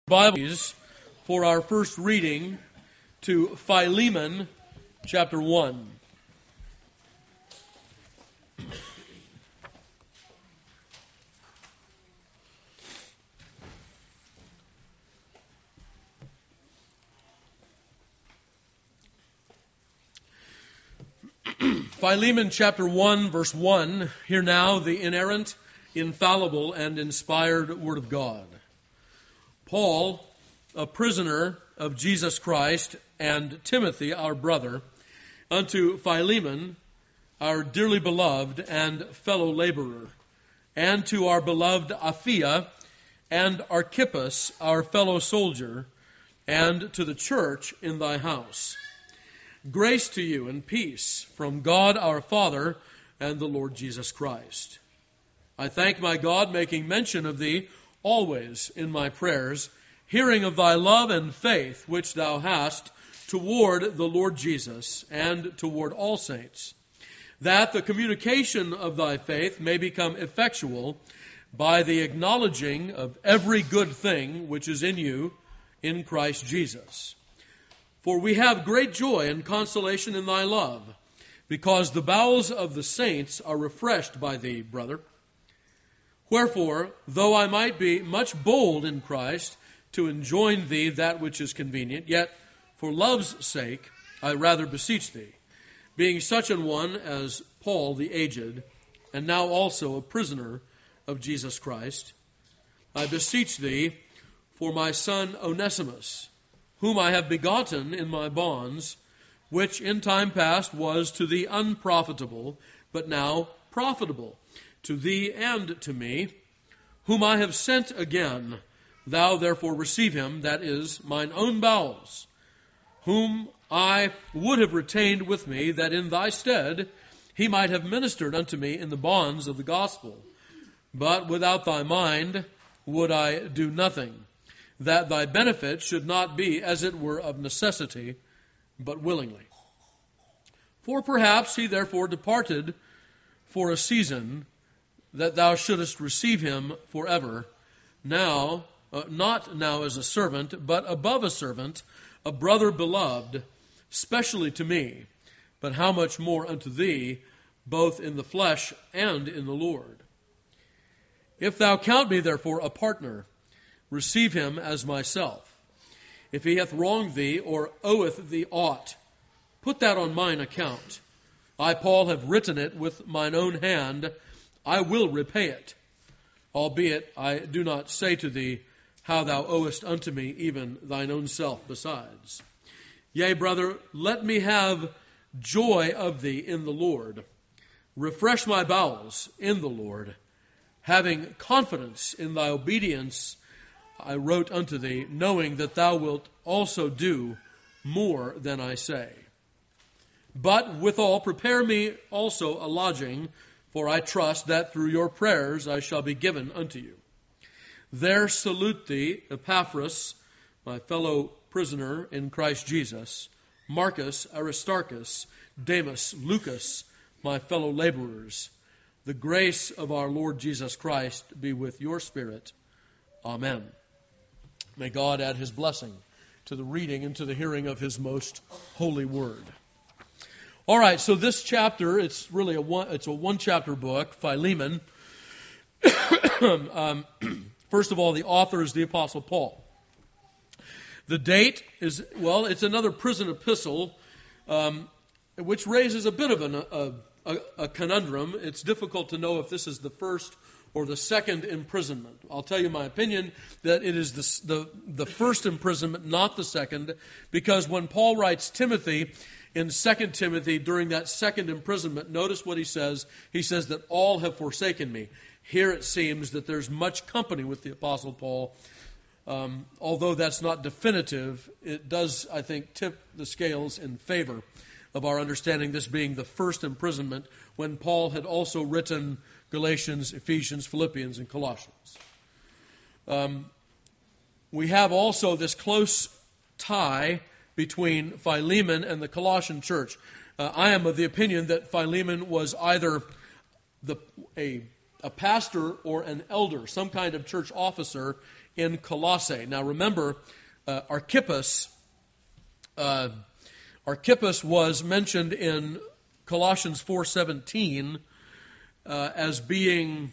Bibles for our first reading to Philemon chapter 1. Philemon chapter 1 verse 1, hear now the inerrant, infallible, and inspired Word of God. Paul, a prisoner of Jesus Christ, and Timothy, our brother, unto Philemon, our dearly beloved and fellow laborer, and to our beloved Apphia and Archippus, our fellow soldier, and to the church in thy house. Grace to you and peace from God our Father and the Lord Jesus Christ. I thank my God, making mention of thee always in my prayers, hearing of thy love and faith which thou hast toward the Lord Jesus and toward all saints, that the communication of thy faith may become effectual by the acknowledging of every good thing which is in you in Christ Jesus. For we have great joy and consolation in thy love, because the bowels of the saints are refreshed by thee, brother. Wherefore, though I might be much bold in Christ to enjoin thee that which is convenient, yet for love's sake I rather beseech thee, being such an one as Paul the aged, and now also a prisoner of Jesus Christ, I beseech thee for my son Onesimus, whom I have begotten in my bonds, which in time past was to thee unprofitable, but now profitable to thee and to me, whom I have sent again. Thou therefore receive him, that is, mine own bowels, whom I would have retained with me, that in thy stead he might have ministered unto me in the bonds of the gospel. But without thy mind would I do nothing, that thy benefit should not be as it were of necessity, but willingly. For perhaps he therefore departed for a season, that thou shouldest receive him forever, now, not now as a servant, but above a servant, a brother beloved, specially to me, but how much more unto thee, both in the flesh and in the Lord. If thou count me therefore a partner, receive him as myself. If he hath wronged thee, or oweth thee aught, put that on mine account. I, Paul, have written it with mine own hand. I will repay it, albeit I do not say to thee how thou owest unto me even thine own self besides. Yea, brother, let me have joy of thee in the Lord. Refresh my bowels in the Lord. Having confidence in thy obedience, I wrote unto thee, knowing that thou wilt also do more than I say. But withal prepare me also a lodging, for I trust that through your prayers I shall be given unto you. There salute thee Epaphras, my fellow prisoner in Christ Jesus, Marcus, Aristarchus, Demas, Lucas, my fellow laborers. The grace of our Lord Jesus Christ be with your spirit. Amen. May God add his blessing to the reading and to the hearing of his most holy word. All right, so this chapter, it's really a one-chapter book, Philemon. First of all, the author is the Apostle Paul. The date is, it's another prison epistle, which raises a bit of a conundrum. It's difficult to know if this is the first or the second imprisonment. I'll tell you my opinion that it is the first imprisonment, not the second, because when Paul writes Timothy, in 2 Timothy, during that second imprisonment, notice what he says. He says that all have forsaken me. Here it seems that there's much company with the Apostle Paul. Although that's not definitive, it does, I think, tip the scales in favor of our understanding this being the first imprisonment, when Paul had also written Galatians, Ephesians, Philippians, and Colossians. We have also this close tie between Philemon and the Colossian church. I am of the opinion that Philemon was either a pastor or an elder, some kind of church officer in Colossae. Now remember, Archippus was mentioned in Colossians 4:17 as being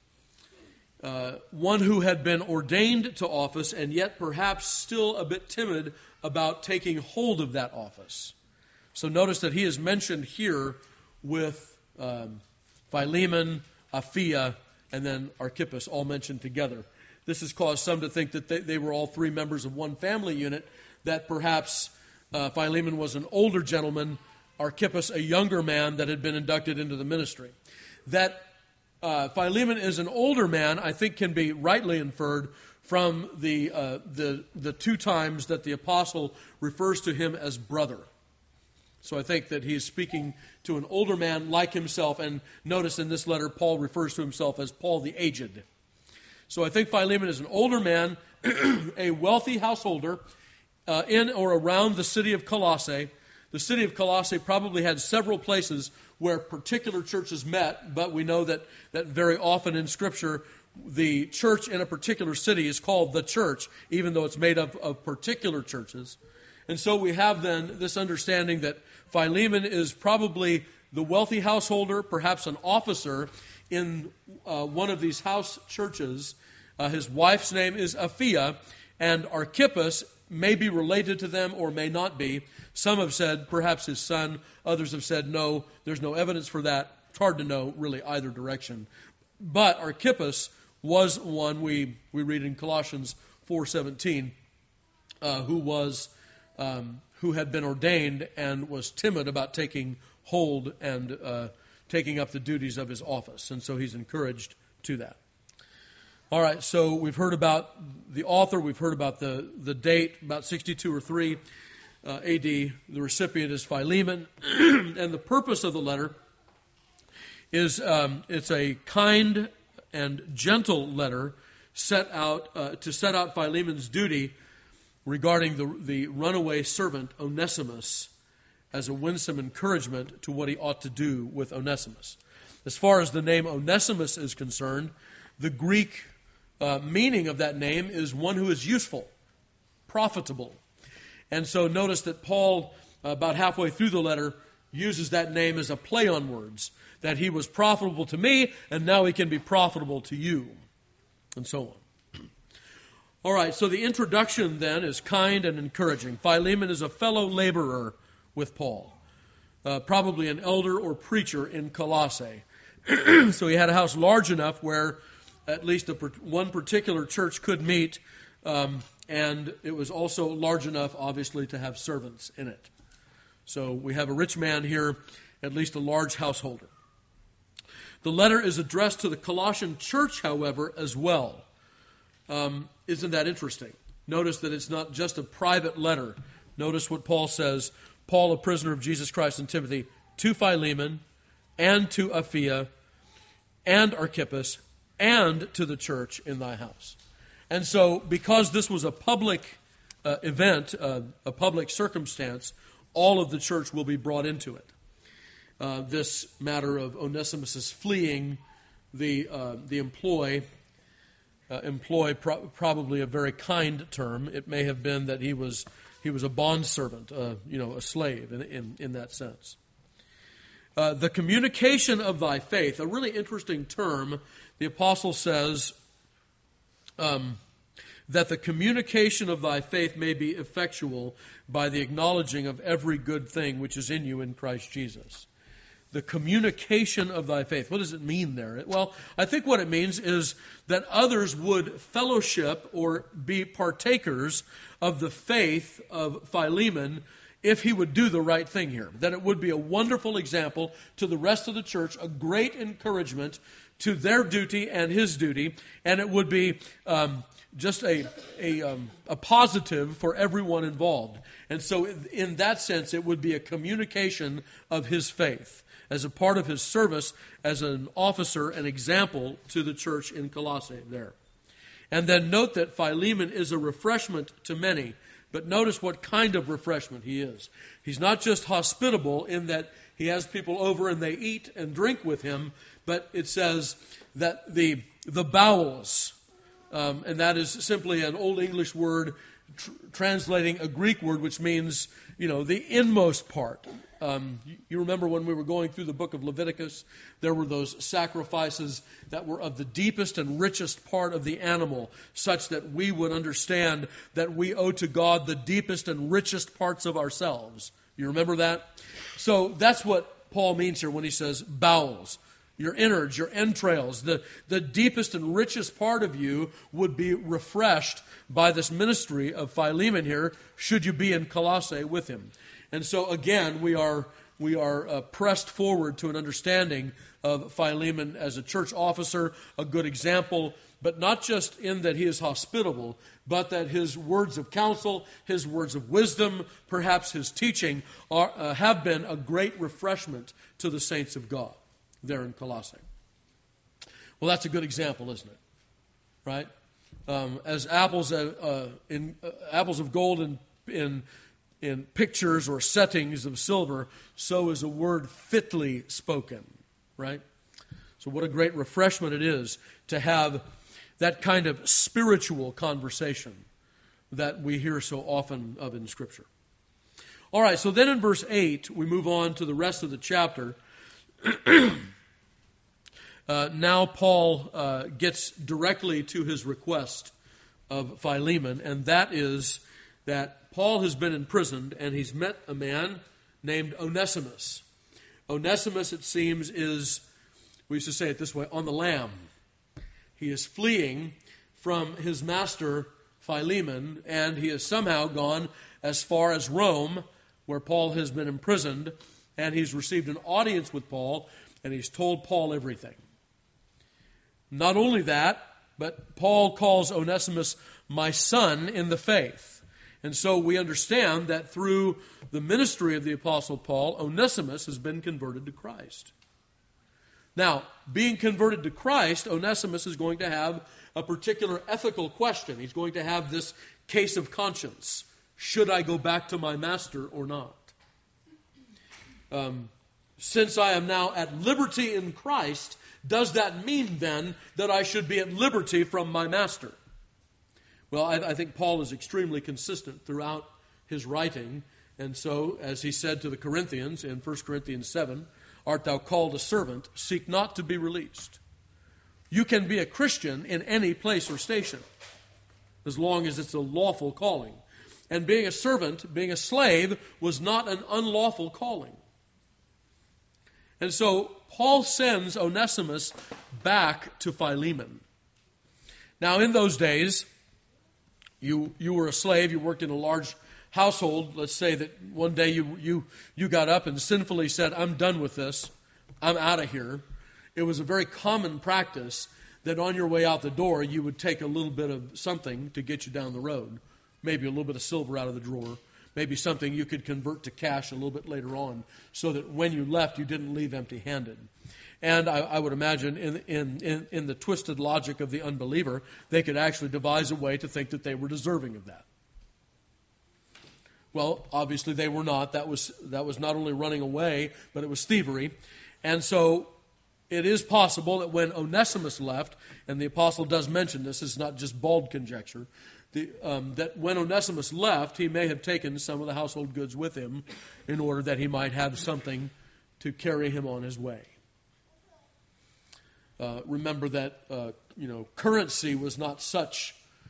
one who had been ordained to office and yet perhaps still a bit timid about taking hold of that office. So notice that he is mentioned here with Philemon, Apphia, and then Archippus, all mentioned together. This has caused some to think that they were all three members of one family unit, that perhaps Philemon was an older gentleman, Archippus a younger man that had been inducted into the ministry. That Philemon is an older man, I think, can be rightly inferred from the two times that the apostle refers to him as brother. So I think that he is speaking to an older man like himself, and notice in this letter Paul refers to himself as Paul the Aged. So I think Philemon is an older man, a wealthy householder in or around the city of Colossae. The city of Colossae probably had several places where particular churches met, but we know that very often in Scripture, the church in a particular city is called the church, even though it's made up of particular churches. And so we have then this understanding that Philemon is probably the wealthy householder, perhaps an officer in one of these house churches. His wife's name is Apphia, and Archippus may be related to them or may not be. Some have said perhaps his son. Others have said no, there's no evidence for that. It's hard to know really either direction. But Archippus was one we read in Colossians 4:17 who had been ordained and was timid about taking hold and taking up the duties of his office. And so he's encouraged to that. All right, so we've heard about the author, we've heard about the date, about 62 or 3 A.D. The recipient is Philemon, and the purpose of the letter is it's a kind and gentle letter set out to set out Philemon's duty regarding the runaway servant Onesimus as a winsome encouragement to what he ought to do with Onesimus. As far as the name Onesimus is concerned, the Greek meaning of that name is one who is useful, profitable. And so notice that Paul, about halfway through the letter, uses that name as a play on words, that he was profitable to me, and now he can be profitable to you, and so on. All right, so the introduction then is kind and encouraging. Philemon is a fellow laborer with Paul, probably an elder or preacher in Colossae. So he had a house large enough where at least one particular church could meet, and it was also large enough, obviously, to have servants in it. So we have a rich man here, at least a large householder. The letter is addressed to the Colossian church, however, as well. Isn't that interesting? Notice that it's not just a private letter. Notice what Paul says, Paul, a prisoner of Jesus Christ, and Timothy, to Philemon, and to Apphia, and Archippus, and to the church in thy house. And so, because this was a public event, a public circumstance, all of the church will be brought into it. This matter of Onesimus' fleeing the employ, probably a very kind term. It may have been that he was a bondservant, a slave in that sense. The communication of thy faith, a really interesting term. The apostle says that the communication of thy faith may be effectual by the acknowledging of every good thing which is in you in Christ Jesus. The communication of thy faith. What does it mean there? Well, I think what it means is that others would fellowship or be partakers of the faith of Philemon if he would do the right thing here. That it would be a wonderful example to the rest of the church, a great encouragement to their duty and his duty, and it would be just a positive for everyone involved. And so in that sense, it would be a communication of his faith as a part of his service as an officer, an example to the church in Colossae there. And then note that Philemon is a refreshment to many, but notice what kind of refreshment he is. He's not just hospitable in that he has people over and they eat and drink with him, but it says that the bowels And that is simply an Old English word translating a Greek word which means, the inmost part. You remember when we were going through the book of Leviticus, there were those sacrifices that were of the deepest and richest part of the animal, such that we would understand that we owe to God the deepest and richest parts of ourselves. You remember that? So that's what Paul means here when he says bowels. Your innards, your entrails, the deepest and richest part of you would be refreshed by this ministry of Philemon here, should you be in Colossae with him. And so again, we are pressed forward to an understanding of Philemon as a church officer, a good example, but not just in that he is hospitable, but that his words of counsel, his words of wisdom, perhaps his teaching have been a great refreshment to the saints of God there in Colossae. Well, that's a good example, isn't it? Right? As apples of gold in pictures or settings of silver, so is a word fitly spoken. Right? So what a great refreshment it is to have that kind of spiritual conversation that we hear so often of in Scripture. All right, so then in verse 8, we move on to the rest of the chapter. Now Paul gets directly to his request of Philemon, and that is that Paul has been imprisoned and he's met a man named Onesimus. Onesimus, it seems, is, we used to say it this way, on the lam. He is fleeing from his master Philemon, and he has somehow gone as far as Rome, where Paul has been imprisoned, and he's received an audience with Paul, and he's told Paul everything. Not only that, but Paul calls Onesimus my son in the faith. And so we understand that through the ministry of the Apostle Paul, Onesimus has been converted to Christ. Now, being converted to Christ, Onesimus is going to have a particular ethical question. He's going to have this case of conscience. Should I go back to my master or not? Since I am now at liberty in Christ, does that mean then that I should be at liberty from my master? Well, I think Paul is extremely consistent throughout his writing. And so, as he said to the Corinthians in 1 Corinthians 7, art thou called a servant, seek not to be released. You can be a Christian in any place or station, as long as it's a lawful calling. And being a servant, being a slave, was not an unlawful calling. And so Paul sends Onesimus back to Philemon. Now, in those days, you were a slave, you worked in a large household. Let's say that one day you got up and sinfully said, I'm done with this, I'm out of here. It was a very common practice that on your way out the door, you would take a little bit of something to get you down the road. Maybe a little bit of silver out of the drawer. Maybe something you could convert to cash a little bit later on, so that when you left, you didn't leave empty-handed. And I would imagine in the twisted logic of the unbeliever, they could actually devise a way to think that they were deserving of that. Well, obviously they were not. That was not only running away, but it was thievery. And so it is possible that when Onesimus left, and the apostle does mention this, it's not just bald conjecture, that when Onesimus left, he may have taken some of the household goods with him in order that he might have something to carry him on his way. Remember that currency was not such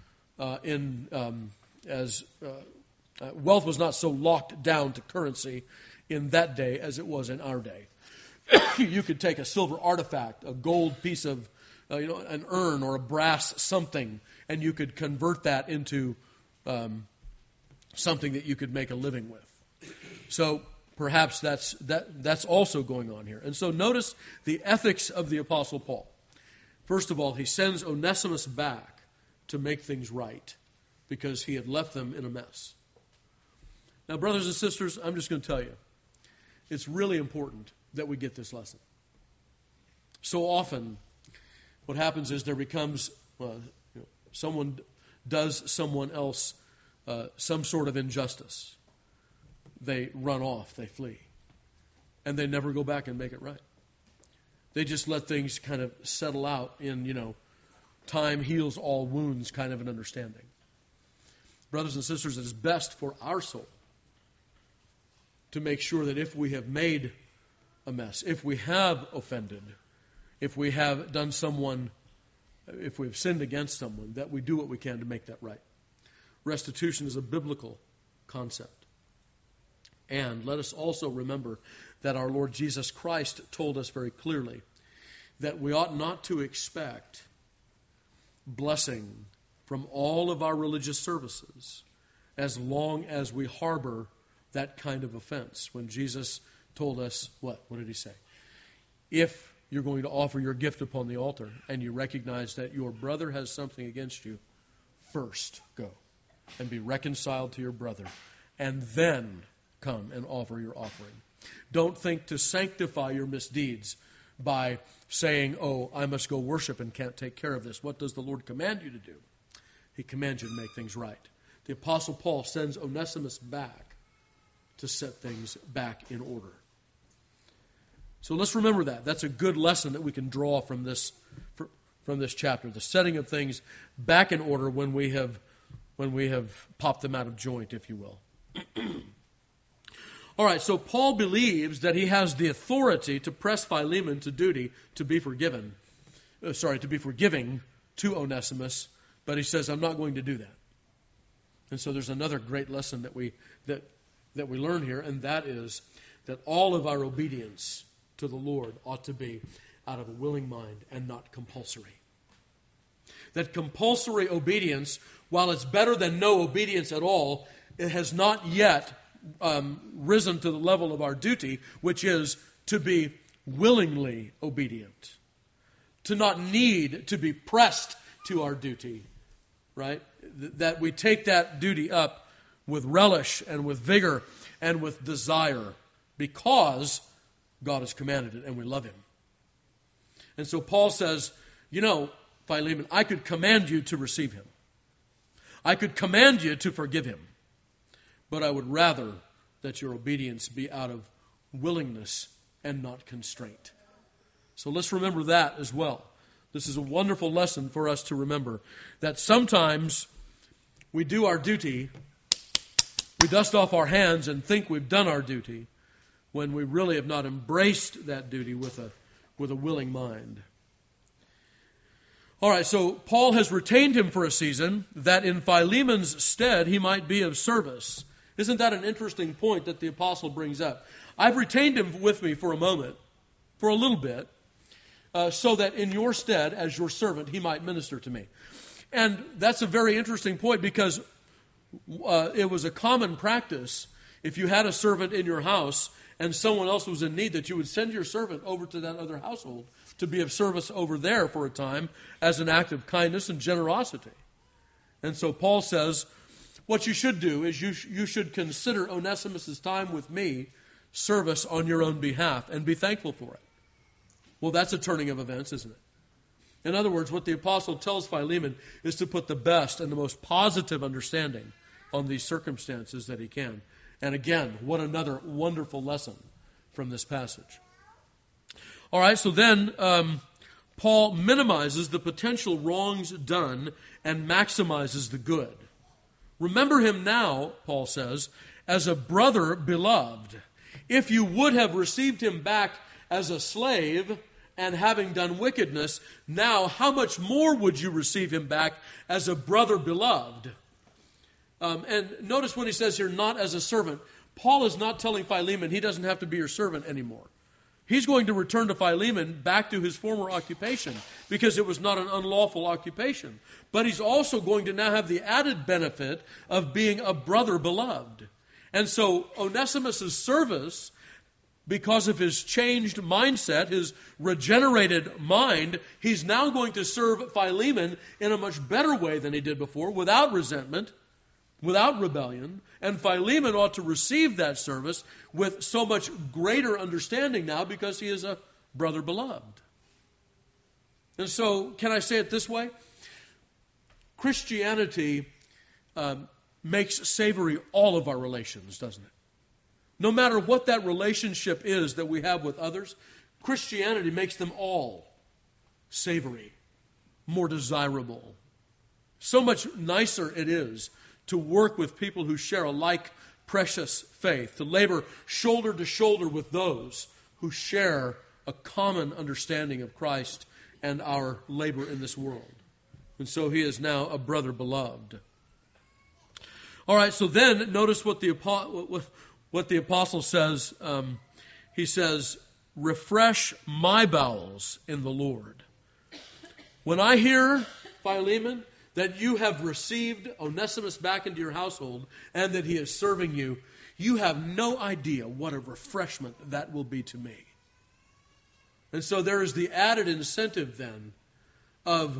wealth was not so locked down to currency in that day as it was in our day. You could take a silver artifact, a gold piece of an urn or a brass something, and you could convert that into something that you could make a living with. So perhaps that's also going on here. And so notice the ethics of the Apostle Paul. First of all, he sends Onesimus back to make things right because he had left them in a mess. Now, brothers and sisters, I'm just going to tell you, it's really important that we get this lesson. So often, what happens is there becomes, someone does someone else some sort of injustice. They run off, they flee. And they never go back and make it right. They just let things kind of settle out in, time heals all wounds kind of an understanding. Brothers and sisters, it is best for our soul to make sure that if we have made a mess, if we have offended, if we have done someone, if we have sinned against someone, that we do what we can to make that right. Restitution is a biblical concept. And let us also remember that our Lord Jesus Christ told us very clearly that we ought not to expect blessing from all of our religious services as long as we harbor that kind of offense. When Jesus told us, what? What did he say? If you're going to offer your gift upon the altar and you recognize that your brother has something against you, first go and be reconciled to your brother, and then come and offer your offering. Don't think to sanctify your misdeeds by saying, oh, I must go worship and can't take care of this. What does the Lord command you to do? He commands you to make things right. The Apostle Paul sends Onesimus back to set things back in order. So let's remember that. That's a good lesson that we can draw from this chapter. The setting of things back in order when we have popped them out of joint, if you will. All right, so Paul believes that he has the authority to press Philemon to duty to be forgiving to Onesimus, but he says, I'm not going to do that. And so there's another great lesson that we learn here, and that is that all of our obedience to the Lord ought to be out of a willing mind and not compulsory. That compulsory obedience, while it's better than no obedience at all, it has not yet risen to the level of our duty, which is to be willingly obedient, to not need to be pressed to our duty, right? That we take that duty up with relish and with vigor and with desire because God has commanded it and we love Him. And so Paul says, Philemon, I could command you to receive him. I could command you to forgive him. But I would rather that your obedience be out of willingness and not constraint. So let's remember that as well. This is a wonderful lesson for us to remember, that sometimes we do our duty, we dust off our hands and think we've done our duty, when we really have not embraced that duty with a willing mind. All right, so Paul has retained him for a season, that in Philemon's stead he might be of service. Isn't that an interesting point that the apostle brings up? I've retained him with me for a moment, for a little bit, so that in your stead, as your servant, he might minister to me. And that's a very interesting point, because it was a common practice, if you had a servant in your house and someone else was in need, that you would send your servant over to that other household to be of service over there for a time as an act of kindness and generosity. And so Paul says, what you should do is you should consider Onesimus' time with me service on your own behalf and be thankful for it. Well, that's a turning of events, isn't it? In other words, what the apostle tells Philemon is to put the best and the most positive understanding on these circumstances that he can. And again, what another wonderful lesson from this passage. All right, so then Paul minimizes the potential wrongs done and maximizes the good. Remember him now, Paul says, as a brother beloved. If you would have received him back as a slave and having done wickedness, now how much more would you receive him back as a brother beloved? And notice when he says here, not as a servant, Paul is not telling Philemon he doesn't have to be your servant anymore. He's going to return to Philemon back to his former occupation because it was not an unlawful occupation. But he's also going to now have the added benefit of being a brother beloved. And so Onesimus' service, because of his changed mindset, his regenerated mind, he's now going to serve Philemon in a much better way than he did before, without resentment, without rebellion. And Philemon ought to receive that service with so much greater understanding now because he is a brother beloved. And so, can I say it this way? Christianity makes savory all of our relations, doesn't it? No matter what that relationship is that we have with others, Christianity makes them all savory more desirable. So much nicer it is to work with people who share a like precious faith, to labor shoulder to shoulder with those who share a common understanding of Christ and our labor in this world. And so he is now a brother beloved. All right, so then notice what the apostle says. He says, refresh my bowels in the Lord. When I hear, Philemon, that you have received Onesimus back into your household and that he is serving you, you have no idea what a refreshment that will be to me. And so there is the added incentive then of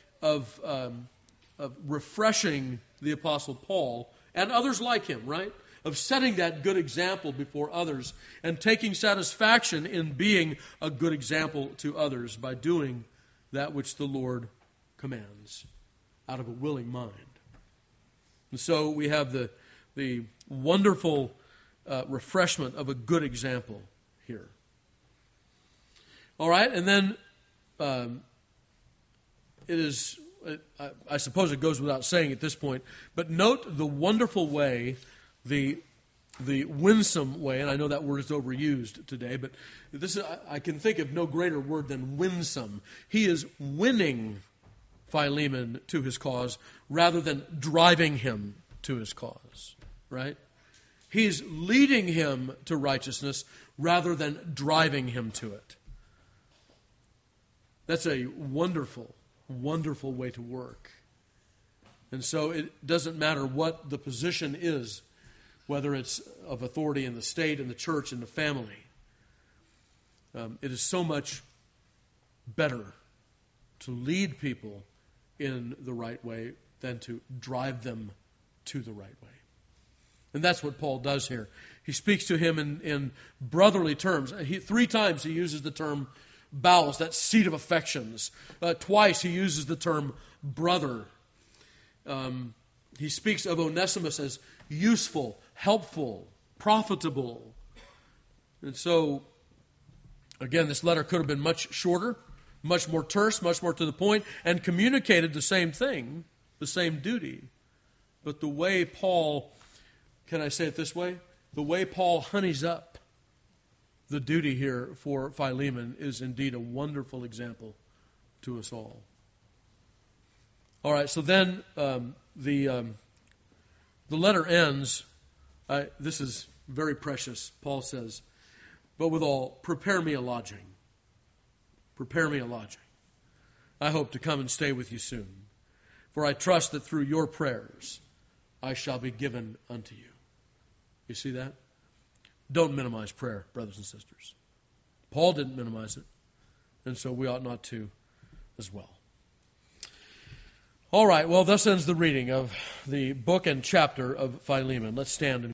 refreshing the Apostle Paul and others like him, right? Of setting that good example before others and taking satisfaction in being a good example to others by doing that which the Lord commands out of a willing mind. And so we have the wonderful refreshment of a good example here. All right, and then it is, I suppose it goes without saying at this point, but note the wonderful way, the winsome way, and I know that word is overused today, but this is, I can think of no greater word than winsome. He is winning Philemon to his cause rather than driving him to his cause, right? He's leading him to righteousness rather than driving him to it. That's a wonderful, wonderful way to work. And so it doesn't matter what the position is, whether it's of authority in the state, in the church, in the family. It is so much better to lead people in the right way than to drive them to the right way. And that's what Paul does here. He speaks to him in brotherly terms. 3 times he uses the term bowels, that seat of affections. Twice he uses the term brother. He speaks of Onesimus as useful, helpful, profitable. And so, again, this letter could have been much shorter, much more terse, much more to the point, and communicated the same thing, the same duty. But the way Paul, can I say it this way? The way Paul honeys up the duty here for Philemon is indeed a wonderful example to us all. All right, so then the letter ends. This is very precious. Paul says, but withal, prepare me a lodging. Prepare me a lodging. I hope to come and stay with you soon. For I trust that through your prayers I shall be given unto you. You see that? Don't minimize prayer, brothers and sisters. Paul didn't minimize it, and so we ought not to as well. All right, well, thus ends the reading of the book and chapter of Philemon. Let's stand and